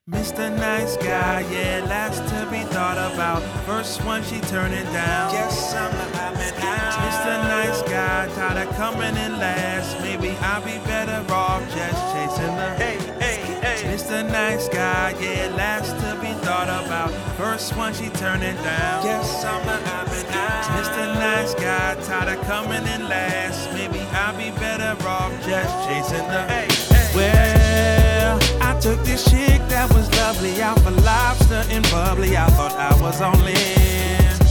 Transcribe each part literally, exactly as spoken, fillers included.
Mister Nice Guy, yeah, last to be thought about. First one, she turning down. Guess I'm the man out. Mister Nice Guy, tired of coming in last. Maybe I'll be better off just chasing the. Hey, hey, hey. Mister Nice Guy, yeah, last to be thought about. First one, she turning down. Guess I'm the man out. Mister Nice Guy, tired of coming in last. Maybe I'll be better off just chasing the. Hey, hey. Well, I took this chick that was lovely out for lobster and bubbly. I thought I was on land.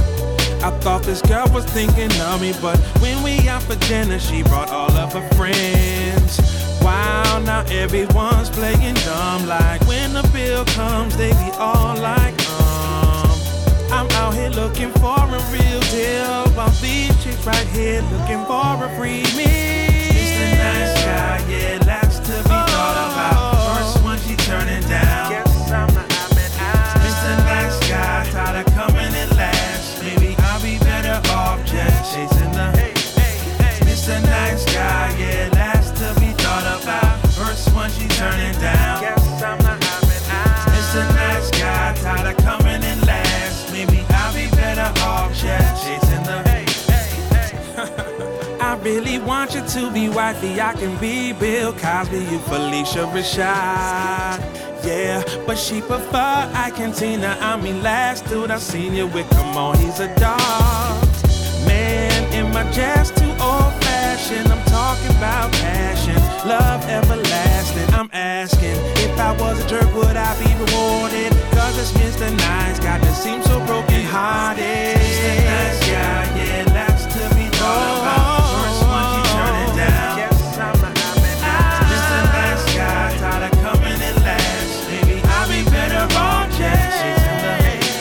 I thought this girl was thinking of me, but when we out for dinner, she brought all of her friends. Wow, now everyone's playing dumb. Like when the bill comes, they be all like, um, I'm out here looking for a real deal, while these chicks right here looking for a free meal. Mister Nice Guy, yeah, last to be thought about. First one, she turning down. Guess I'm the man out. Mister Nice Guy, tired of coming in last. Maybe I'll be better off just chasing the. Hey, hey, hey. Mister Nice Guy, yeah, last to be thought about. First one, she turning down. Guess I'm the man out. Mister Nice Guy, tired of coming in last. Maybe I'll be better off just chasing the. Hey, hey, hey. I really want you to be wifey. I can be Bill Cosby, you Felicia Rashad. Yeah, but she prefer Ike and Tina. I mean, last dude I seen you with, come on, he's a dog. Man, am I just too old-fashioned? I'm talking about passion, love everlasting. I'm asking, if I was a jerk, would I be rewarded? Cause it's Mister Nice Guy that seems so broken-hearted. Mister Nice Guy, yeah, last to be thought about. First one, she turning down. Guess I'm the man out. Mister Nice Guy, tired of coming in last. Maybe I'll be better off just chasing the.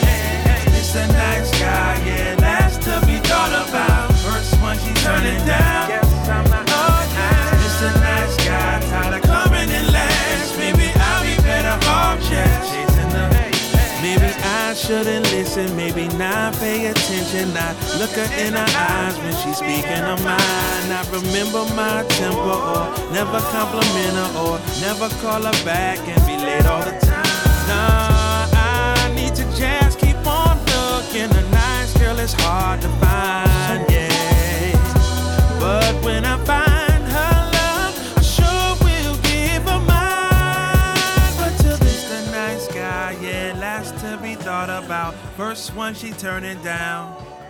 Mister Nice Guy, yeah, last to be thought about. First one, she turning down. Guess I'm the man out. Mister Nice Guy, tired of coming in last. Maybe I'll be better off just chasing the. Maybe I shouldn't listen, maybe not pay attention, not look her in her eyes when she's speaking her mind, not remember my temper, or never compliment her, or never call her back and be late all the time. Nah, I need to just keep on looking. A nice girl is hard to find, yeah. But when I find her love, I sure will give her mine. But till this the nice guy, yeah, last to be thought about. First one, she turning down.